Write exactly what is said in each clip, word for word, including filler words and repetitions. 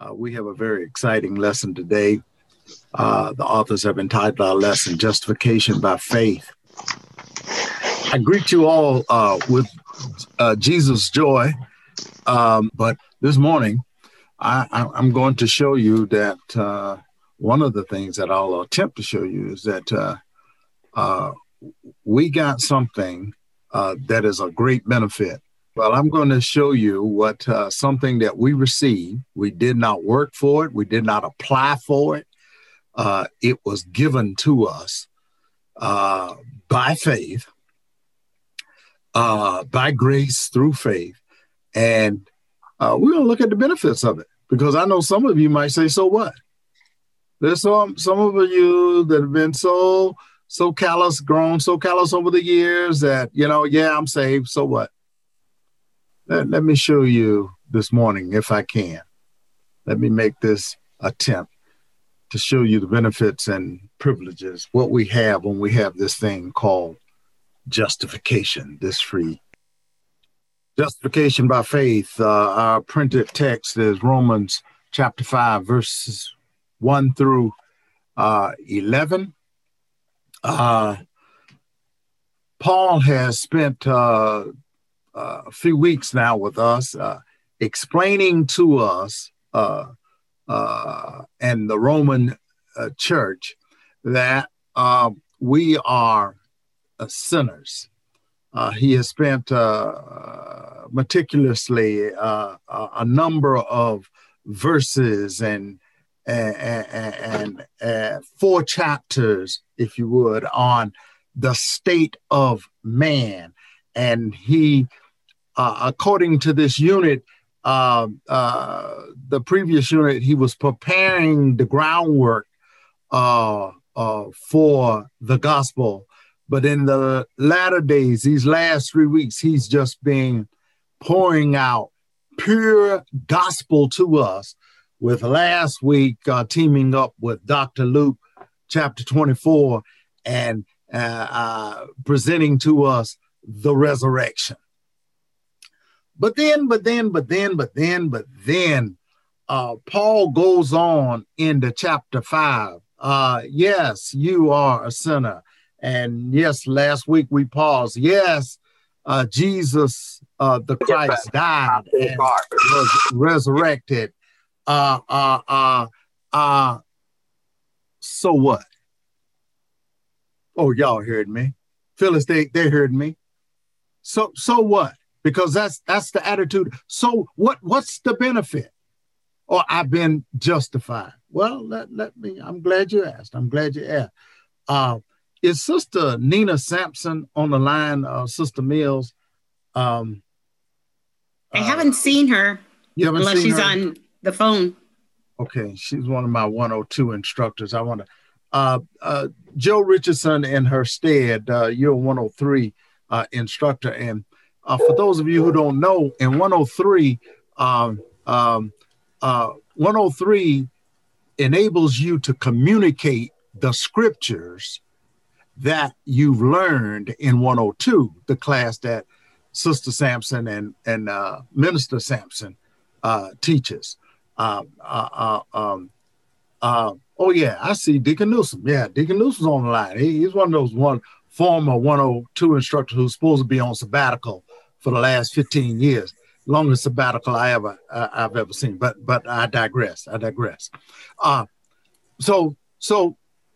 Uh, we have a very exciting lesson today. Uh, the authors have entitled our lesson, Justification by Faith. I greet you all uh, with uh, Jesus' joy, um, but this morning I, I, I'm going to show you that uh, one of the things that I'll attempt to show you is that uh, uh, we got something uh, that is a great benefit. Well, I'm going to show you what uh, something that we received. We did not work for it. We did not apply for it. Uh, it was given to us uh, by faith, uh, by grace through faith. And uh, we're going to look at the benefits of it, because I know some of you might say, so what? There's some, some of you that have been so, so callous, grown so callous over the years that, you know, yeah, I'm saved. So what? Let, let me show you this morning, if I can. Let me make this attempt to show you the benefits and privileges, what we have when we have this thing called justification, this free. Justification by faith. Uh, our printed text is Romans chapter five, verses one through uh, eleven. Uh, Paul has spent uh, uh, a few weeks now with us, uh, explaining to us uh, uh, and the Roman uh, church that uh, we are uh, sinners. Uh, he has spent uh, meticulously uh, a, a number of verses and and, and, and four chapters, if you would, on the state of man. And he, uh, according to this unit, uh, uh, the previous unit, he was preparing the groundwork uh, uh, for the gospel. But in the latter days, these last three weeks, he's just been pouring out pure gospel to us, with last week uh, teaming up with Doctor Luke, chapter twenty-four, and uh, uh, presenting to us the resurrection. But then, but then, but then, but then, but then, uh, Paul goes on into chapter five. Uh, yes, you are a sinner. And yes, last week we paused. Yes, uh, Jesus, uh, the Christ, died and was resurrected. Uh, uh, uh, uh, so what? Oh, y'all heard me. Phyllis, they, they heard me. So, so what? Because that's, that's the attitude. So what, what's the benefit? Oh, I've been justified. Well, let, let me, I'm glad you asked. I'm glad you asked. Uh, is Sister Nina Sampson on the line, uh, Sister Mills? Um, I uh, haven't seen her you haven't unless seen she's her? on the phone. Okay, she's one of my one oh two instructors. I want to, uh, uh, Joe Richardson in her stead, uh, you're a one oh three uh, instructor. And uh, for those of you who don't know, in one oh three, um, um, uh, one oh three enables you to communicate the scriptures that you've learned in one oh two, the class that Sister Sampson and, and uh, Minister Sampson uh, teaches. Uh, uh, uh, um, uh, oh, yeah, I see Deacon Newsom. Yeah, Deacon Newsom's on the line. He, he's one of those one former one oh two instructors who's supposed to be on sabbatical for the last fifteen years. Longest sabbatical I ever, uh, I've ever seen. But but I digress. I digress. Uh, so, so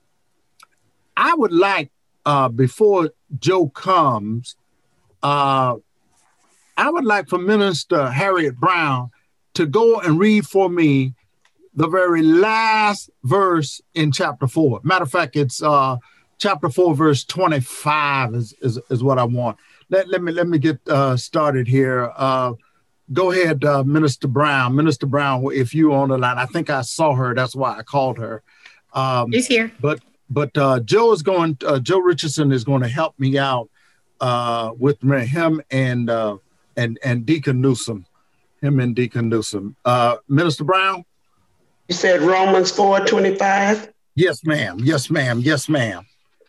I would like, uh, before Joe comes, uh, I would like for Minister Harriet Brown to go and read for me the very last verse in chapter four. Matter of fact, it's uh, chapter four, verse twenty-five is, is, is what I want. Let, let me let me get uh, started here. Uh, go ahead, uh, Minister Brown. Minister Brown, if you're on the line, I think I saw her. That's why I called her. Um, She's here. But but uh, Joe is going. Uh, Joe Richardson is going to help me out uh, with him and uh, and and Deacon Newsom. Him and Deacon Newsom. Uh, Minister Brown? You said Romans four twenty-five? Yes, ma'am. Yes, ma'am. Yes, ma'am.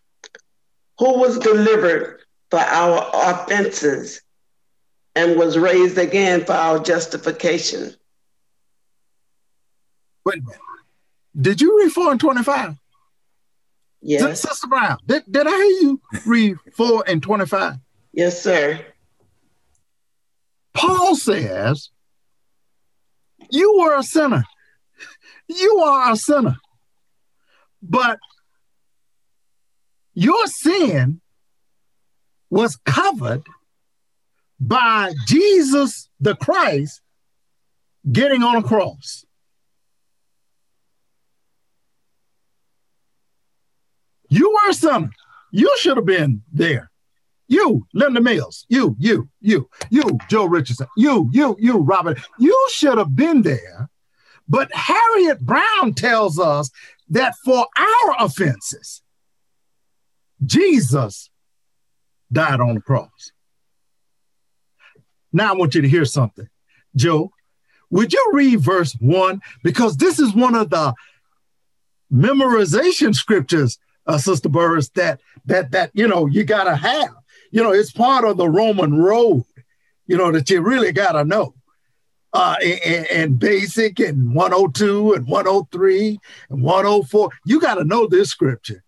Who was delivered for our offenses and was raised again for our justification. Wait a minute. Did you read four and twenty-five? Yes. Sister Brown, did, did I hear you read four and twenty-five? Yes, sir. Paul says, you were a sinner. You are a sinner. But your sin was covered by Jesus the Christ getting on a cross. You were a sinner. You should have been there. You, Linda Mills, you, you, you, you, Joe Richardson, you, you, you, Robert, you should have been there. But Harriet Brown tells us that for our offenses, Jesus died on the cross. Now I want you to hear something. Joe, would you read verse one? Because this is one of the memorization scriptures, uh, Sister Burris, that, that, that, you know, you got to have. You know, it's part of the Roman road, you know, that you really got to know. Uh, and, and basic and one oh two and one oh three and one oh four. You got to know this scripture.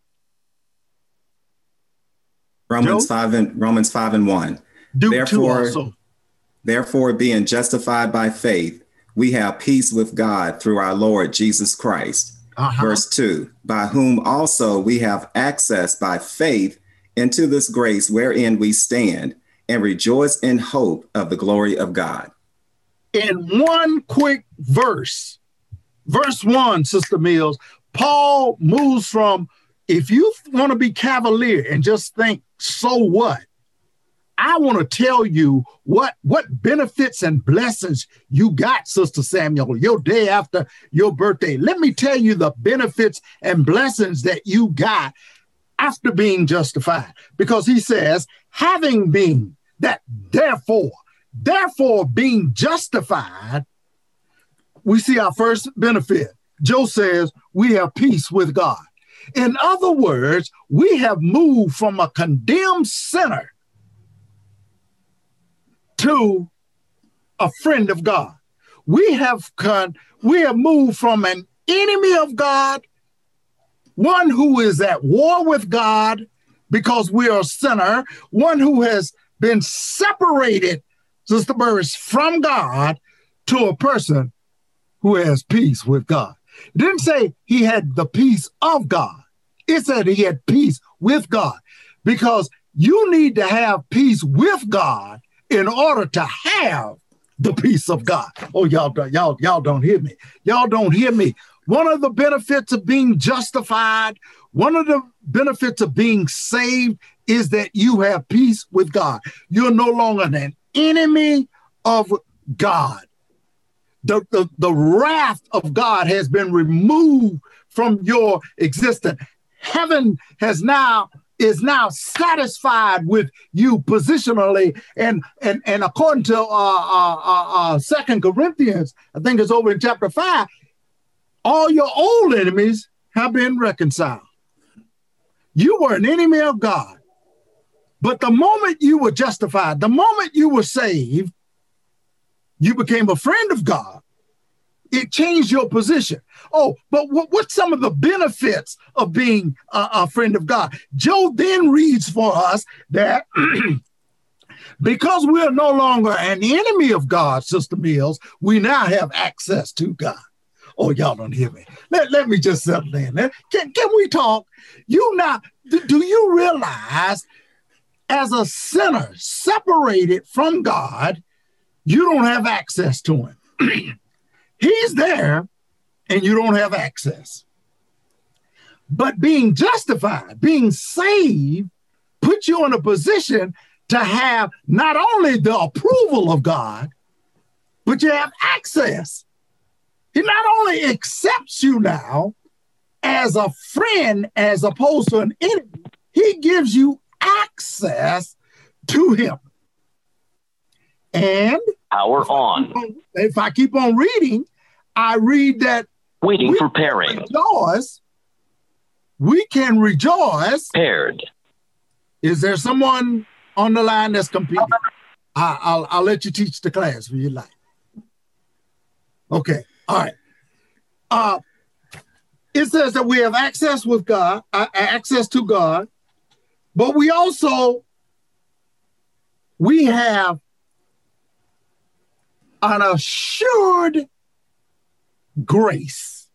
Romans Joe? five and Romans five and one. Do therefore, also. therefore, being justified by faith, we have peace with God through our Lord Jesus Christ. Uh-huh. Verse two, by whom also we have access by faith into this grace wherein we stand and rejoice in hope of the glory of God. In one quick verse, verse one, Sister Mills, Paul moves from, if you want to be cavalier and just think, so what? I want to tell you what, what benefits and blessings you got, Sister Samuel, your day after your birthday. Let me tell you the benefits and blessings that you got after being justified. Because he says, having been that, therefore, therefore being justified, we see our first benefit. Joe says, we have peace with God. In other words, we have moved from a condemned sinner to a friend of God. We have con- we have moved from an enemy of God, one who is at war with God because we are a sinner, one who has been separated, Sister Burris, from God, to a person who has peace with God. It didn't say he had the peace of God. It said he had peace with God, because you need to have peace with God in order to have the peace of God. Oh, y'all, y'all, y'all don't hear me. Y'all don't hear me. One of the benefits of being justified, one of the benefits of being saved is that you have peace with God. You're no longer an enemy of God. The, the, the wrath of God has been removed from your existence. Heaven has now is now satisfied with you positionally, and and and according to uh, uh, uh, uh, Second Corinthians, I think it's over in chapter five, all your old enemies have been reconciled. You were an enemy of God, but the moment you were justified, the moment you were saved, you became a friend of God. It changed your position. Oh, but what, what's some of the benefits of being a, a friend of God? Joe then reads for us that because we are no longer an enemy of God, Sister Mills, we now have access to God. Oh, y'all don't hear me. Let, let me just settle in. Can, can we talk? You now, do you realize as a sinner separated from God, you don't have access to him? He's there and you don't have access. But being justified, being saved, puts you in a position to have not only the approval of God, but you have access. He not only accepts you now as a friend as opposed to an enemy, he gives you access to him. And Power on. If I keep on reading, I read that waiting for pairing. Rejoice, we can rejoice. Paired. Is there someone on the line that's competing? I, I'll I'll let you teach the class if you like. Okay. All right. Uh, it says that we have access with God, uh, access to God, but we also, we have an assured grace.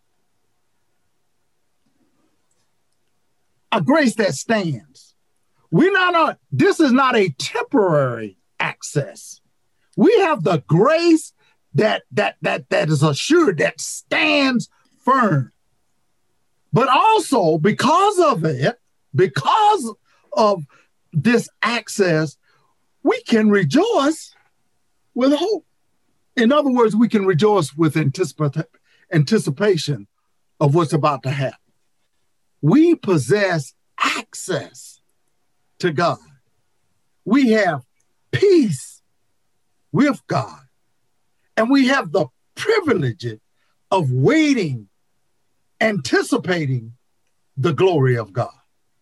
A grace that stands. We're not, a, this is not a temporary access. We have the grace that, that, that, that is assured, that stands firm. But also because of it, because of this access, we can rejoice with hope. In other words, we can rejoice with anticipa- anticipation of what's about to happen. We possess access to God. We have peace with God. And we have the privilege of waiting, anticipating the glory of God.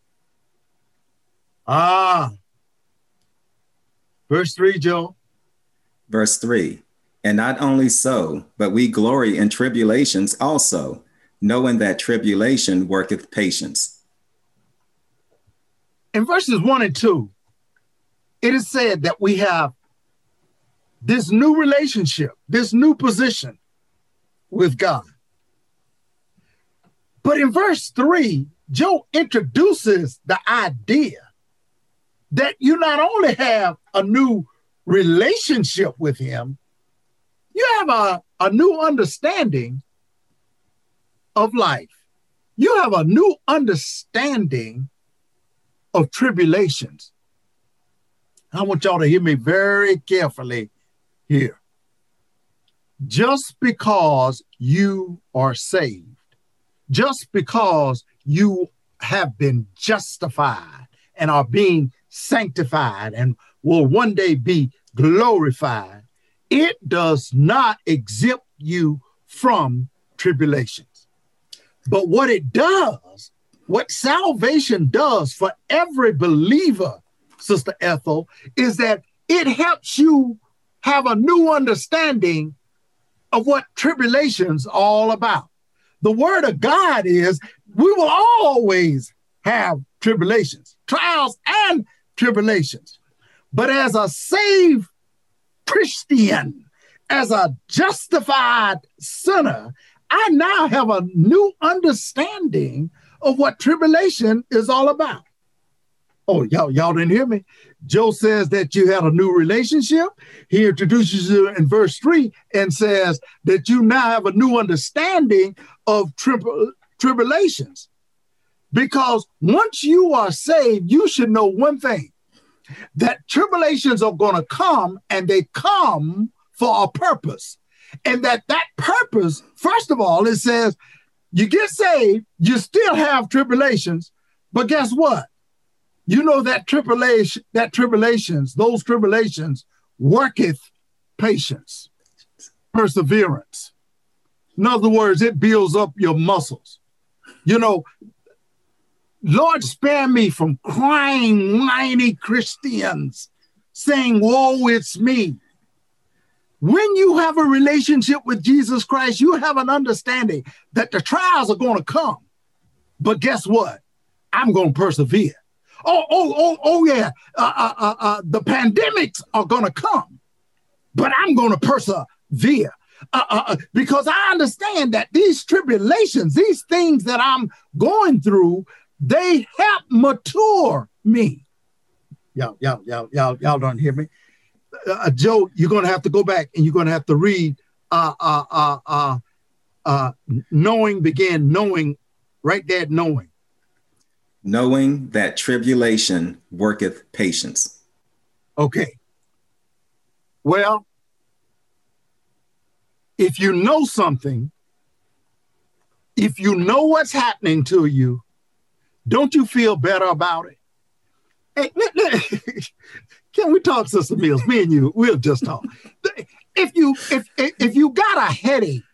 Ah. Verse three, Joe. Verse three. And not only so, but we glory in tribulations also, knowing that tribulation worketh patience. In verses one and two, it is said that we have this new relationship, this new position with God. But in verse three, Joe introduces the idea that you not only have a new relationship with him, you have a, a new understanding of life. You have a new understanding of tribulations. I want y'all to hear me very carefully here. Just because you are saved, just because you have been justified and are being sanctified and will one day be glorified, it does not exempt you from tribulations. But what it does, what salvation does for every believer, Sister Ethel, is that it helps you have a new understanding of what tribulation's all about. The word of God is we will always have tribulations, trials and tribulations. But as a saved Christian, as a justified sinner, I now have a new understanding of what tribulation is all about. Oh, y'all, y'all didn't hear me. Joe says that you had a new relationship. He introduces you in verse three and says that you now have a new understanding of tri- tribulations. Because once you are saved, you should know one thing, that tribulations are going to come, and they come for a purpose. And that that purpose, first of all, it says you get saved, you still have tribulations, but guess what? You know that tribulation, that tribulations, those tribulations worketh patience, perseverance. In other words, it builds up your muscles. You know, Lord, spare me from crying, whiny Christians saying, woe, it's me. When you have a relationship with Jesus Christ, you have an understanding that the trials are going to come. But guess what? I'm going to persevere. Oh, oh, oh, oh, yeah. Uh, uh, uh, uh, the pandemics are going to come, but I'm going to persevere uh, uh, because I understand that these tribulations, these things that I'm going through, they help mature me. Y'all, y'all, y'all, y'all, y'all don't hear me. Uh, Joe, you're going to have to go back and you're going to have to read uh, uh, uh, uh, uh, knowing, begin knowing, right there, knowing. Knowing that tribulation worketh patience. Okay. Well, if you know something, if you know what's happening to you, don't you feel better about it? Hey, can we talk, Sister Mills? Me and you, we'll just talk. If you if if you got a headache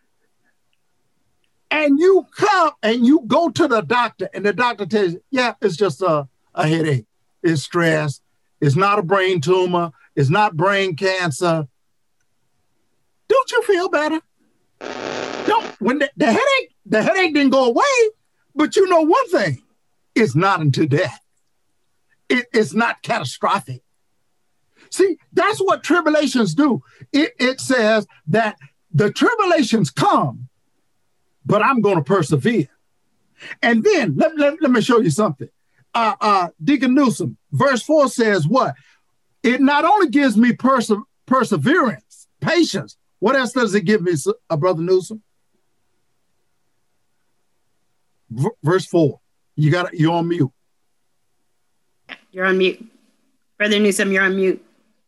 and you come and you go to the doctor and the doctor tells you, yeah, it's just a, a headache. It's stress. It's not a brain tumor. It's not brain cancer. Don't you feel better? don't, when the, the headache, the headache didn't go away, but you know one thing, it's not unto death. It, it's not catastrophic. See, that's what tribulations do. It, it says that the tribulations come, but I'm going to persevere. And then let, let, let me show you something. Uh, uh, Deacon Newsom, verse four says what? It not only gives me perse perseverance, patience. What else does it give me, uh, Brother Newsom? V verse four. You got you're on mute. You're on mute. Brother Newsom, you're on mute.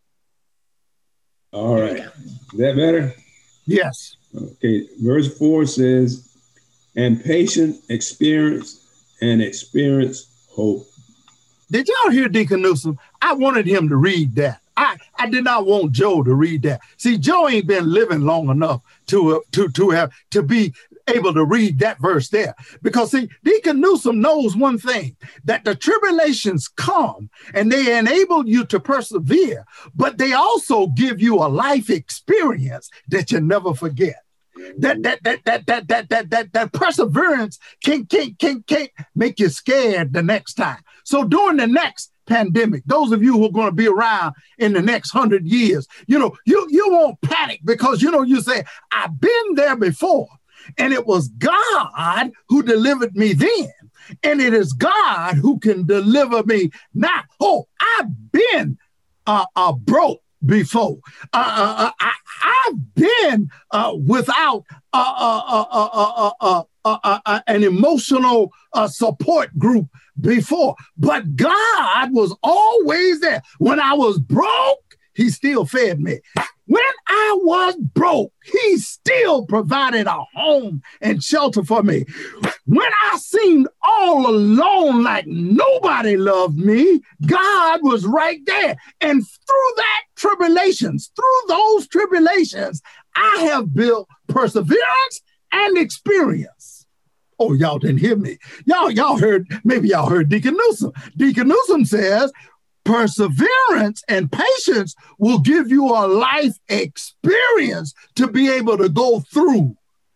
All right. Is that better? Yes. Okay. Verse four says, and patient experience and experience hope. Did y'all hear Deacon Newsom? I wanted him to read that. I, I did not want Joe to read that. See, Joe ain't been living long enough to, uh, to, to have to be able to read that verse there. Because see, Deacon Newsom knows one thing, that the tribulations come and they enable you to persevere, but they also give you a life experience that you never forget. That that that that that that that that, that perseverance can can can can make you scared the next time. So during the next pandemic, those of you who are going to be around in the next hundred years, you know, you you won't panic because you know you say, I've been there before, and it was God who delivered me then, and it is God who can deliver me now. Oh, I've been uh, uh broke before. Uh, uh, I, I've been uh, without uh, uh, uh, uh, uh, uh, uh, uh, uh, an emotional uh, support group before, but God was always there. When I was broke, he still fed me. When I was broke, he still provided a home and shelter for me. When I seemed all alone, like nobody loved me, God was right there. And through that tribulations, through those tribulations, I have built perseverance and experience. Oh, y'all didn't hear me. Y'all, y'all heard, maybe y'all heard Deacon Newsom. Deacon Newsom says, perseverance and patience will give you a life experience to be able to go through.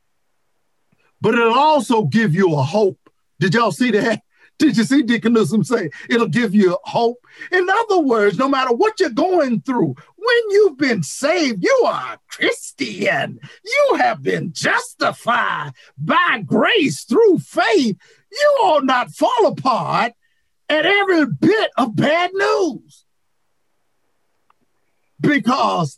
But it'll also give you a hope. Did y'all see that? Did you see Deacon Newsom say it'll give you hope? In other words, no matter what you're going through, when you've been saved, you are a Christian. You have been justified by grace through faith. You will not fall apart at every bit of bad news, because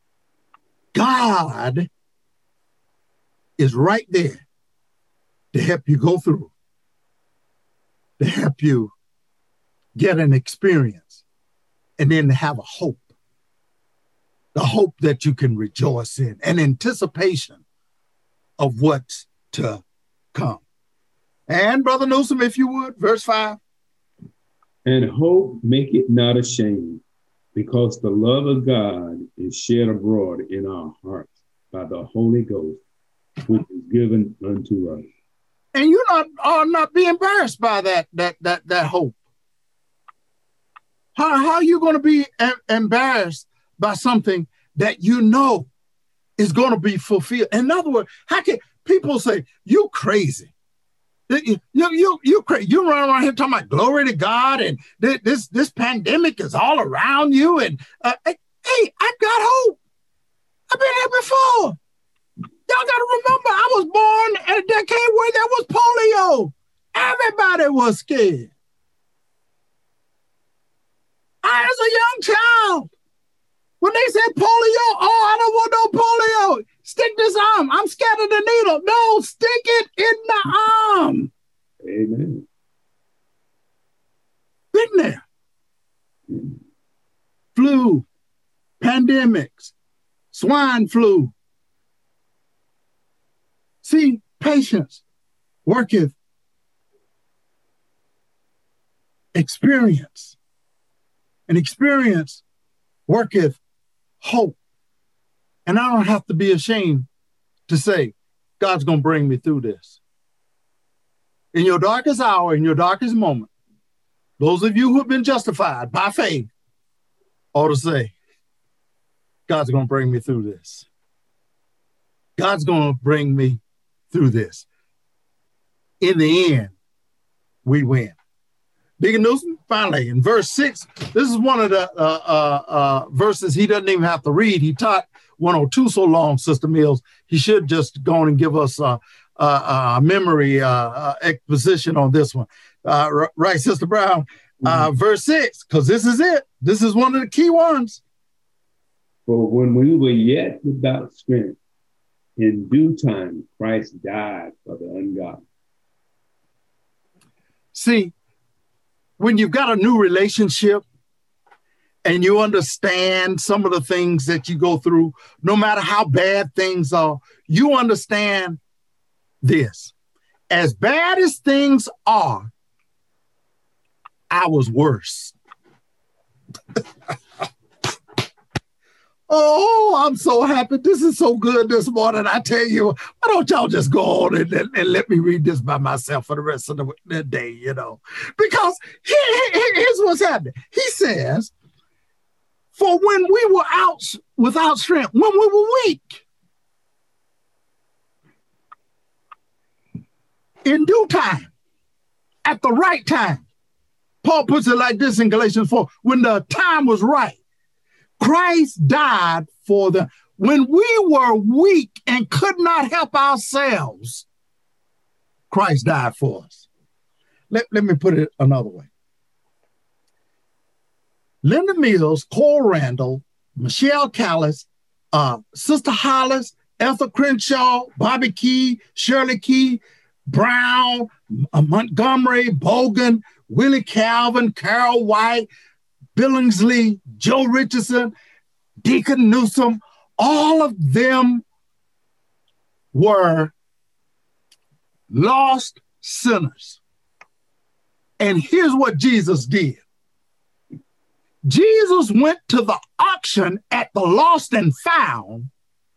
God is right there to help you go through, to help you get an experience, and then to have a hope, the hope that you can rejoice in, an anticipation of what's to come. And Brother Newsom, if you would, verse five. And hope make it not ashamed, because the love of God is shed abroad in our hearts by the Holy Ghost, which is given unto us. And you not are not be embarrassed by that that that that hope. How how are you going to be embarrassed by something that you know is going to be fulfilled? In other words, how can people say you crazy? You, you, you, you, you run around here talking about glory to God, and th this this pandemic is all around you. And uh, hey, I got hope. I've been here before. Y'all got to remember, I was born in a decade where there was polio. Everybody was scared. I was a young child. When they said polio, oh, I don't want no polio. Stick this arm. I'm scared of the needle. No, stick it in the arm. Amen. Been there. Flu, pandemics, swine flu. See, patience worketh experience. And experience worketh hope. And I don't have to be ashamed to say, God's going to bring me through this. In your darkest hour, in your darkest moment, those of you who have been justified by faith ought to say, God's going to bring me through this. God's going to bring me through this. In the end, we win. Deacon Newsom, finally, in verse six, this is one of the uh, uh, uh, verses he doesn't even have to read. He taught one oh two so long, Sister Mills, he should just go on and give us a, a, a memory uh, uh, exposition on this one. Uh, right, Sister Brown? Uh, mm-hmm. Verse six, because this is it. This is one of the key ones. For when we were yet without strength, in due time, Christ died for the ungodly. See, when you've got a new relationship and you understand some of the things that you go through, no matter how bad things are, you understand this. As bad as things are, I was worse. Oh, I'm so happy. This is so good this morning. I tell you, why don't y'all just go on and, and, and let me read this by myself for the rest of the, the day, you know? Because here, here, here's what's happening. He says, for when we were out without strength, when we were weak, in due time, at the right time, Paul puts it like this in Galatians four, when the time was right, Christ died for them. When we were weak and could not help ourselves, Christ died for us. Let, let me put it another way. Linda Mills, Cole Randall, Michelle Callis, uh, Sister Hollis, Ethel Crenshaw, Bobby Key, Shirley Key, Brown, uh, Montgomery, Bogan, Willie Calvin, Carol White, Billingsley, Joe Richardson, Deacon Newsom, all of them were lost sinners. And here's what Jesus did. Jesus went to the auction at the Lost and Found,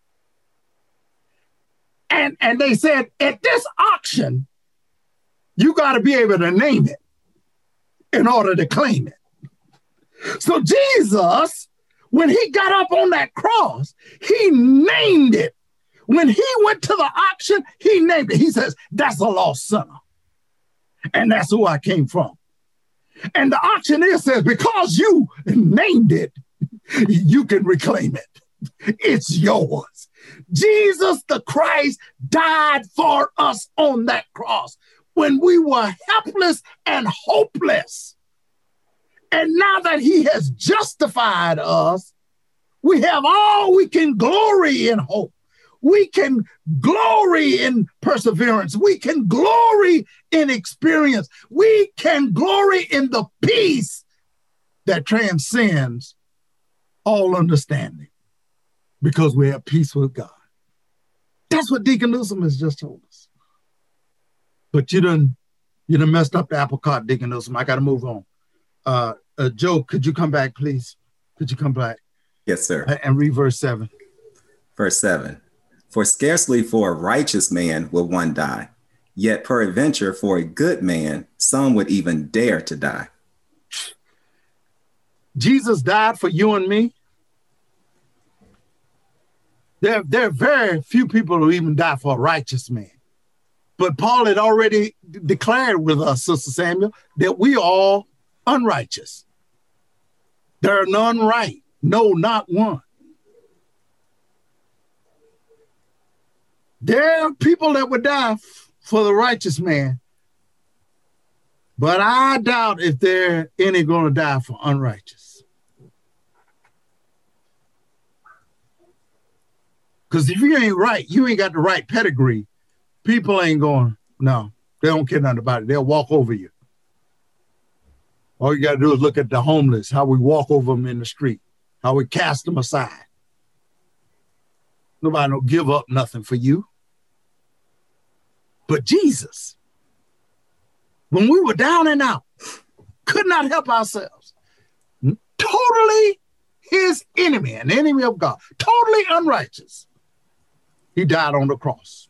and, and they said, at this auction, you got to be able to name it in order to claim it. So Jesus, when he got up on that cross, he named it. When he went to the auction, he named it. He says, that's a lost sinner. And that's who I came from. And the auctioneer says, because you named it, you can reclaim it. It's yours. Jesus the Christ died for us on that cross when we were helpless and hopeless. And now that he has justified us, we have all we can glory in hope. We can glory in perseverance. We can glory in experience. We can glory in the peace that transcends all understanding because we have peace with God. That's what Deacon Newsom has just told us. But you done, you done messed up the apple cart, Deacon Newsom. I got to move on. Uh, uh, Joe, could you come back, please? Could you come back? Yes, sir. And read verse seven. Verse seven. For scarcely for a righteous man will one die, yet peradventure for a good man, some would even dare to die. Jesus died for you and me. There, there are very few people who even die for a righteous man. But Paul had already d- declared with us, Sister Samuel, that we are all unrighteous. There are none right. No, not one. There are people that would die f- for the righteous man, but I doubt if there are any going to die for unrighteous. Because if you ain't right, you ain't got the right pedigree, people ain't going, no, they don't care nothing about it. They'll walk over you. All you got to do is look at the homeless, how we walk over them in the street, how we cast them aside. Nobody will give up nothing for you. But Jesus, when we were down and out, could not help ourselves, totally his enemy, an enemy of God, totally unrighteous, he died on the cross.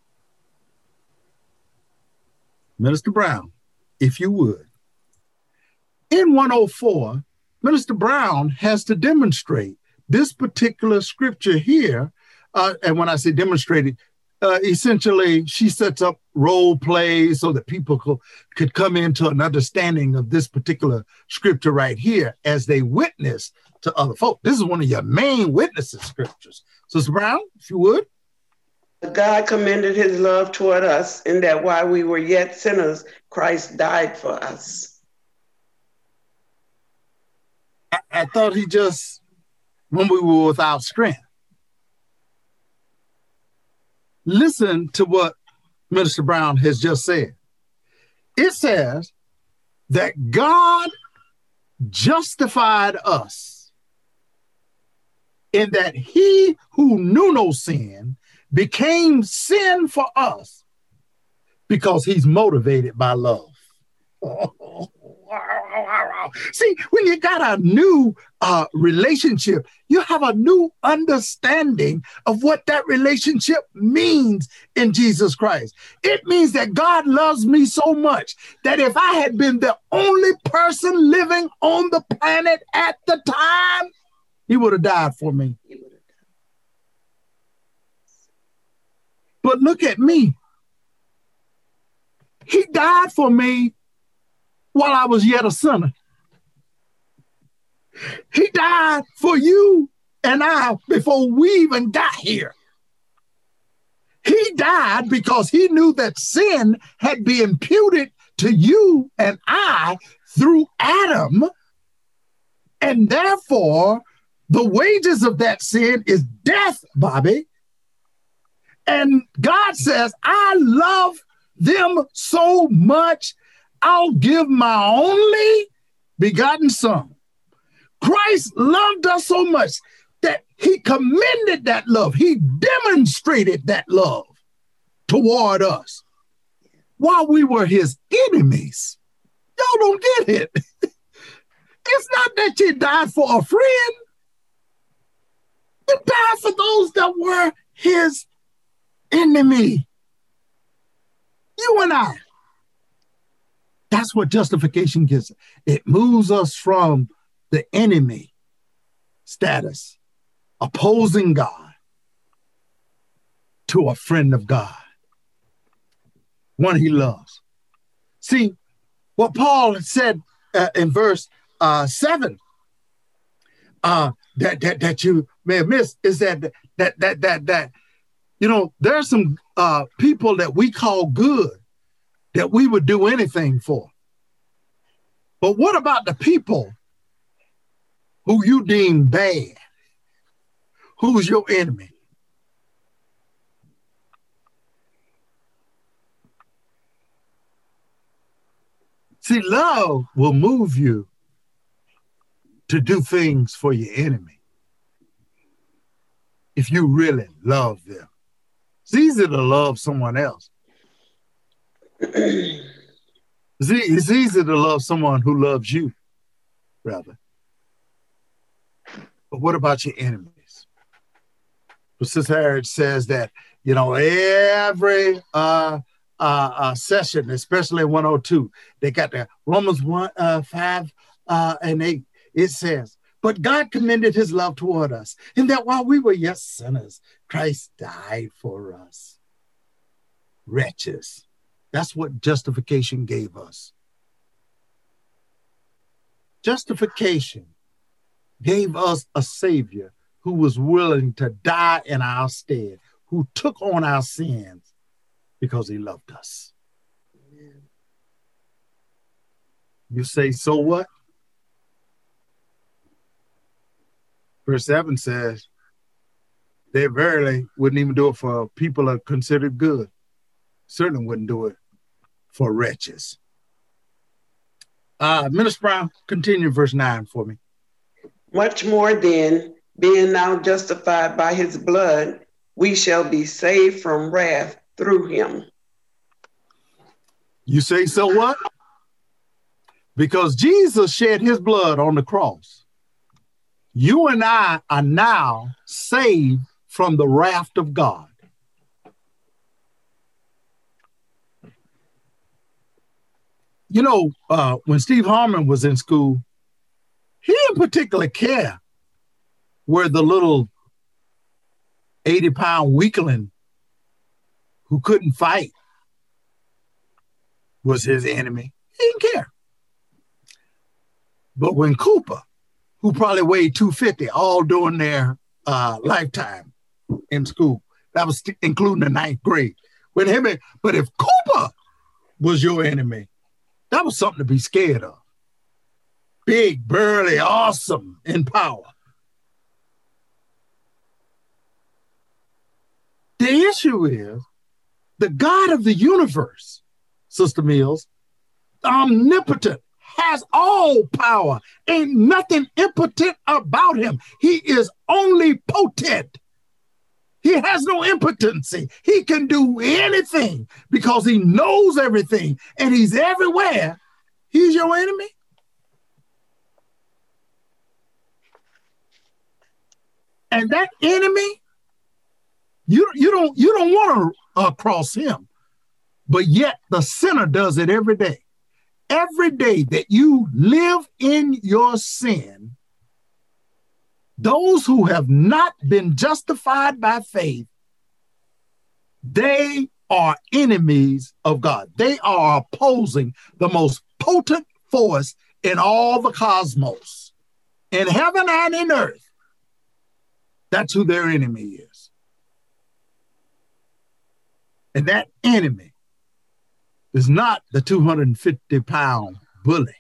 Minister Brown, if you would. In one oh four, Minister Brown has to demonstrate this particular scripture here. Uh, and when I say demonstrated, uh, essentially, she sets up role plays so that people could, could come into an understanding of this particular scripture right here as they witness to other folk. This is one of your main witnesses scriptures. Sister Brown, if you would. God commended his love toward us in that while we were yet sinners, Christ died for us. I, I thought he just, when we were without strength. Listen to what Minister Brown has just said. It says that God justified us in that he who knew no sin became sin for us because he's motivated by love. Oh, see, when you got a new uh, relationship, you have a new understanding of what that relationship means in Jesus Christ. It means that God loves me so much that if I had been the only person living on the planet at the time, he would have died for me. But look at me. He died for me while I was yet a sinner. He died for you and I before we even got here. He died because he knew that sin had been imputed to you and I through Adam. And therefore, the wages of that sin is death, Bobby. And God says, I love them so much, I'll give my only begotten son. Christ loved us so much that he commended that love. He demonstrated that love toward us while we were his enemies. Y'all don't get it. It's not that you died for a friend. You died for those that were his enemy. You and I. That's what justification gives. It moves us from the enemy status, opposing God, to a friend of God, one he loves. See, what Paul said uh, in verse uh, seven uh, that, that that you may have missed is that that that that that you know there are some uh, people that we call good that we would do anything for. But what about the people who you deem bad? Who's your enemy? See, love will move you to do things for your enemy if you really love them. It's easy to love someone else. It's, e- it's easy to love someone who loves you, rather. But what about your enemies? But Sister Harriet says that, you know, every uh, uh, uh, session, especially in one oh two, they got the Romans one, uh, five uh, and eight. It says, but God commended his love toward us in that while we were yet sinners, Christ died for us. Wretches. That's what justification gave us. Justification gave us a Savior who was willing to die in our stead, who took on our sins because he loved us. Amen. You say, so what? Verse seven says, they verily wouldn't even do it for people that are considered good. Certainly wouldn't do it for wretches. Uh, Minister Brown, continue verse nine for me. Much more then, being now justified by his blood, we shall be saved from wrath through him. You say, so what? Because Jesus shed his blood on the cross. You and I are now saved from the wrath of God. You know, uh, when Steve Harmon was in school, he didn't particularly care where the little eighty pound weakling who couldn't fight, was his enemy. He didn't care. But when Cooper, who probably weighed two fifty all during their uh, lifetime in school, that was st- including the ninth grade. When him, and, but if Cooper was your enemy, that was something to be scared of. Big, burly, awesome in power. The issue is the God of the universe, Sister Mills, omnipotent, has all power. Ain't nothing impotent about him. He is only potent. He has no impotency. He can do anything because he knows everything and he's everywhere. He's your enemy. And that enemy, you, you don't, you don't want to uh, cross him, but yet the sinner does it every day. Every day that you live in your sin, those who have not been justified by faith, they are enemies of God. They are opposing the most potent force in all the cosmos, in heaven and in earth. That's who their enemy is. And that enemy is not the two hundred fifty pound bully.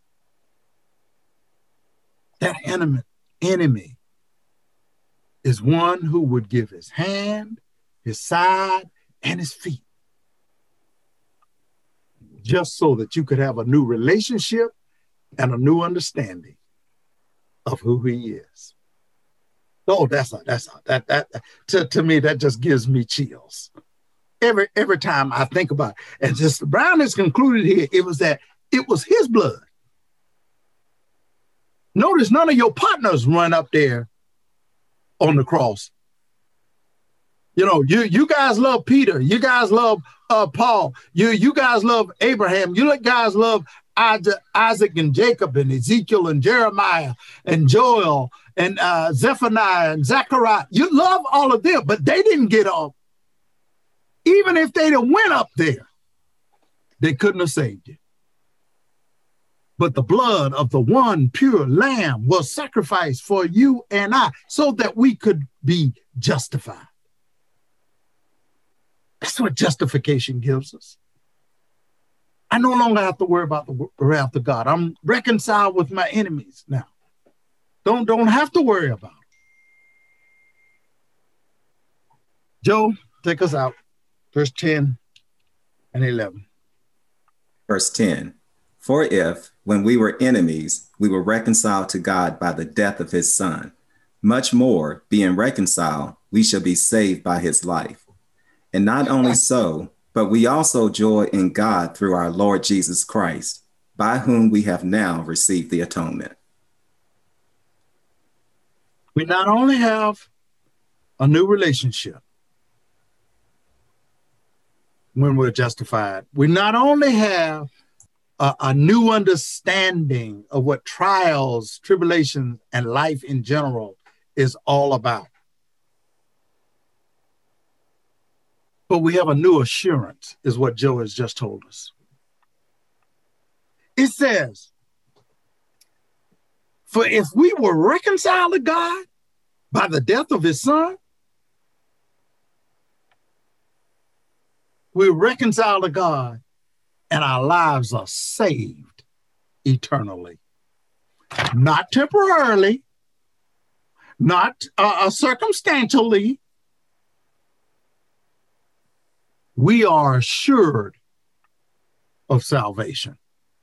That enemy, enemy is one who would give his hand, his side, and his feet just so that you could have a new relationship and a new understanding of who he is. Oh, that's a, that's a, that that to, to me that just gives me chills every every time I think about it. And Sister Brown has concluded here, it was that it was his blood. Notice none of your partners run up there on the cross. You know, you you guys love Peter. You guys love uh, Paul. You you guys love Abraham. You guys love Isaac and Jacob and Ezekiel and Jeremiah and Joel and uh, Zephaniah and Zechariah. You love all of them, but they didn't get up. Even if they'd have went up there, they couldn't have saved you. But the blood of the one pure lamb was sacrificed for you and I so that we could be justified. That's what justification gives us. I no longer have to worry about the wrath of God. I'm reconciled with my enemies now. Don't, don't have to worry about it. Joe, take us out. Verse ten and eleven. Verse ten. For if, when we were enemies, we were reconciled to God by the death of his son, much more, being reconciled, we shall be saved by his life. And not only so, but we also joy in God through our Lord Jesus Christ, by whom we have now received the atonement. We not only have a new relationship when we're justified, we not only have a, a new understanding of what trials, tribulations, and life in general is all about, but we have a new assurance, is what Joe has just told us. It says, for if we were reconciled to God by the death of his son, we're reconciled to God and our lives are saved eternally. Not temporarily, not uh, circumstantially. We are assured of salvation.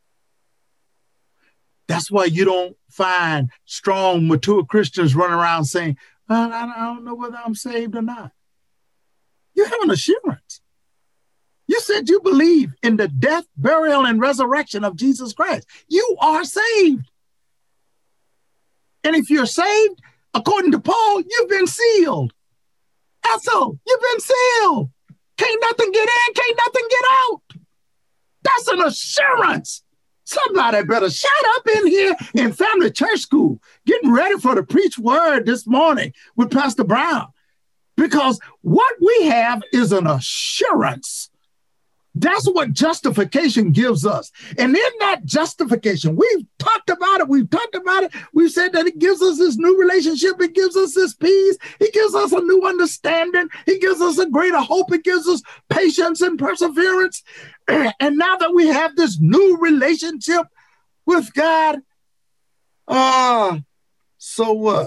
That's why you don't find strong, mature Christians running around saying, well, I don't know whether I'm saved or not. You have an assurance. You said you believe in the death, burial, and resurrection of Jesus Christ. You are saved. And if you're saved, according to Paul, you've been sealed. That's all. You've been sealed. Can't nothing get in, can't nothing get out. That's an assurance. Somebody better shout up in here in Family Church School, getting ready for the preach word this morning with Pastor Brown. Because what we have is an assurance. That's what justification gives us. And in that justification, we've talked about it. We've talked about it. We've said that it gives us this new relationship. It gives us this peace. It gives us a new understanding. It gives us a greater hope. It gives us patience and perseverance. And now that we have this new relationship with God, ah, uh, so what?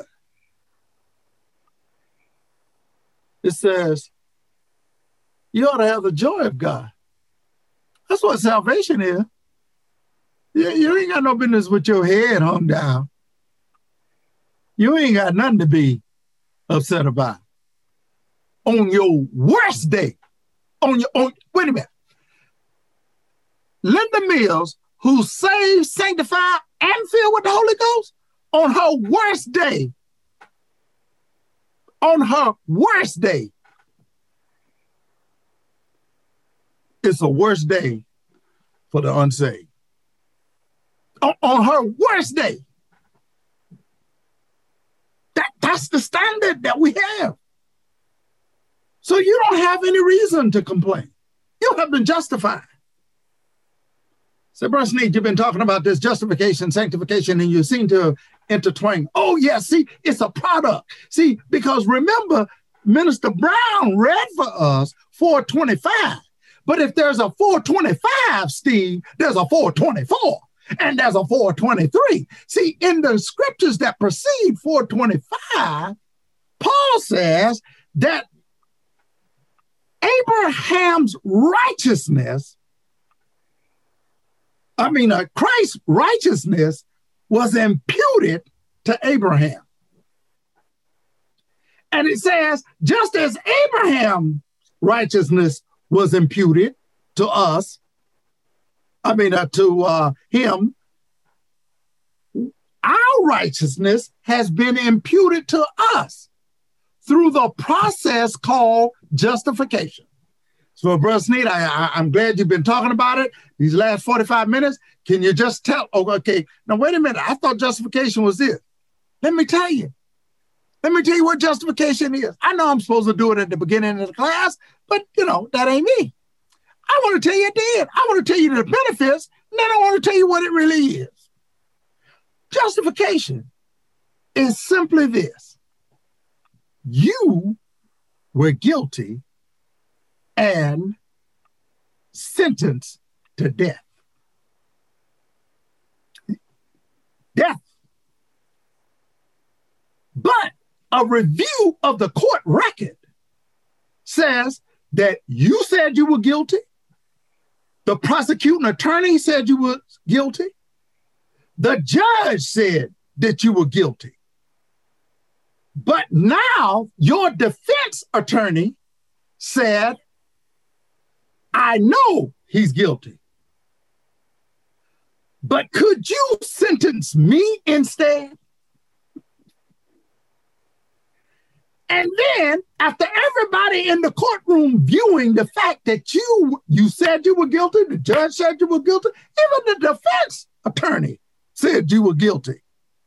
It says, you ought to have the joy of God. That's what salvation is. You, you ain't got no business with your head hung down. You ain't got nothing to be upset about. On your worst day, on your on, wait a minute. Linda Mills, who's saved, sanctified, and filled with the Holy Ghost, on her worst day, on her worst day, it's a worse day for the unsaved. On, on her worst day. That, that's the standard that we have. So you don't have any reason to complain. You have been justified. So, Brother Sneed, you've been talking about this justification, sanctification, and you seem to intertwine. Oh, yeah, see, it's a product. See, because remember, Minister Brown read for us four twenty-five. But if there's a four twenty-five, Steve, there's a four twenty-four, and there's a four twenty-three. See, in the scriptures that precede four twenty-five, Paul says that Abraham's righteousness, I mean, uh, Christ's righteousness was imputed to Abraham. And it says, just as Abraham's righteousness was imputed to us, I mean, uh, to uh, him, our righteousness has been imputed to us through the process called justification. So, Brother Sneed, I, I, I'm glad you've been talking about it these last forty-five minutes. Can you just tell? Oh, okay. Now, wait a minute. I thought justification was this. Let me tell you. Let me tell you what justification is. I know I'm supposed to do it at the beginning of the class, but, you know, that ain't me. I want to tell you at the end. I want to tell you the benefits, and then I want to tell you what it really is. Justification is simply this. You were guilty and sentenced to death. Death. But a review of the court record says that you said you were guilty. The prosecuting attorney said you were guilty. The judge said that you were guilty. But now your defense attorney said, I know he's guilty. But could you sentence me instead? And then, after everybody in the courtroom viewing the fact that you, you said you were guilty, the judge said you were guilty, even the defense attorney said you were guilty.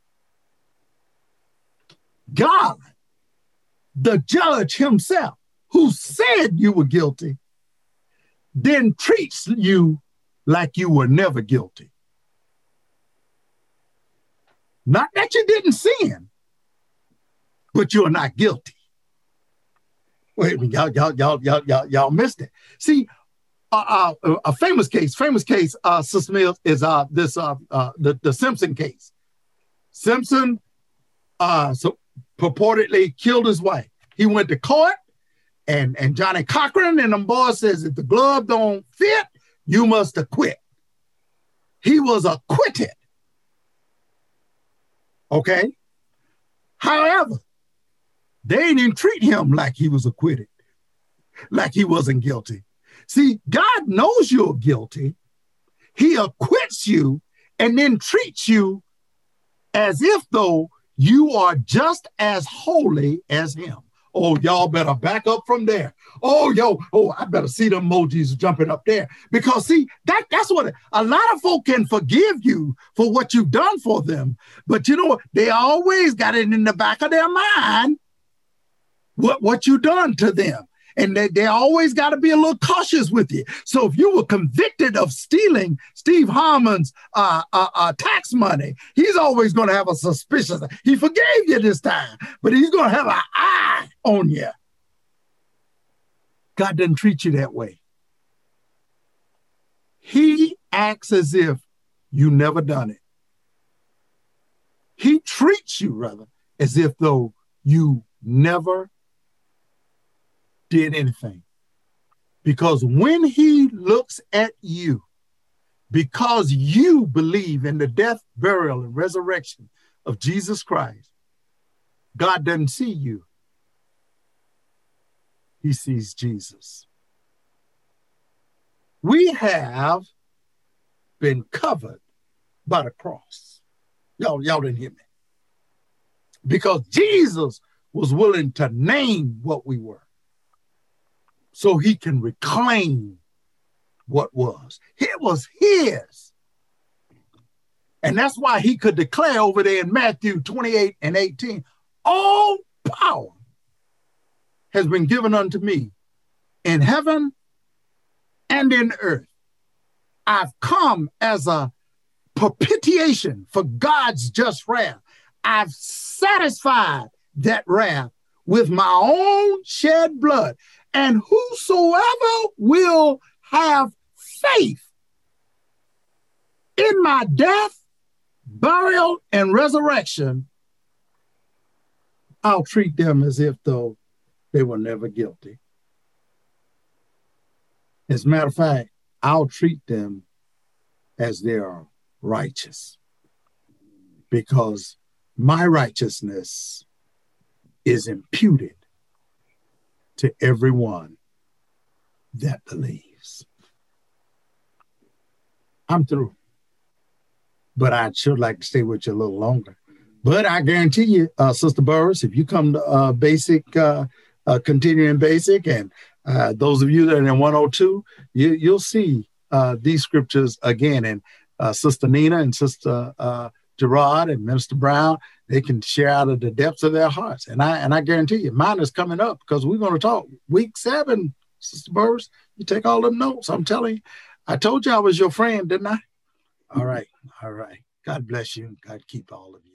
God, the judge himself, who said you were guilty, then treats you like you were never guilty. Not that you didn't sin, but you're not guilty. Wait a minute, y'all, y'all, y'all, y'all, y'all, y'all missed it. See, uh, uh, a famous case, famous case, uh, Sister Mills, is uh, this uh, uh, the the Simpson case. Simpson, uh, so purportedly killed his wife. He went to court, and and Johnny Cochran and them boys says if the glove don't fit, you must acquit. He was acquitted. Okay. However, they didn't even treat him like he was acquitted, like he wasn't guilty. See, God knows you're guilty. He acquits you and then treats you as if though you are just as holy as him. Oh, y'all better back up from there. Oh, yo, oh, I better see them emojis jumping up there. Because see, that that's what, a lot of folk can forgive you for what you've done for them. But you know what? They always got it in the back of their mind. what, what you done to them. And they, they always got to be a little cautious with you. So if you were convicted of stealing Steve Harmon's uh, uh, uh, tax money, he's always going to have a suspicious. He forgave you this time, but he's going to have an eye on you. God doesn't treat you that way. He acts as if you never done it. He treats you, rather, as if though you never did anything. Because when he looks at you, because you believe in the death, burial, and resurrection of Jesus Christ, God doesn't see you. He sees Jesus. We have been covered by the cross. Y'all, y'all didn't hear me. Because Jesus was willing to name what we were, so he can reclaim what was. It was his. And that's why he could declare over there in Matthew twenty-eight and eighteen, all power has been given unto me in heaven and in earth. I've come as a propitiation for God's just wrath. I've satisfied that wrath with my own shed blood. And whosoever will have faith in my death, burial, and resurrection, I'll treat them as if though they were never guilty. As a matter of fact, I'll treat them as they are righteous, because my righteousness is imputed to everyone that believes. I'm through. But I'd sure like to stay with you a little longer. But I guarantee you, uh, Sister Burris, if you come to uh, basic, uh, uh, continuing basic, and uh, those of you that are in one oh two, you, you'll see uh, these scriptures again. And uh, Sister Nina and Sister uh, Gerard and Minister Brown, they can share out of the depths of their hearts. And I and I guarantee you, mine is coming up, because we're going to talk week seven, Sister Burris. You take all them notes. I'm telling you. I told you I was your friend, didn't I? All right. All right. God bless you. God keep all of you.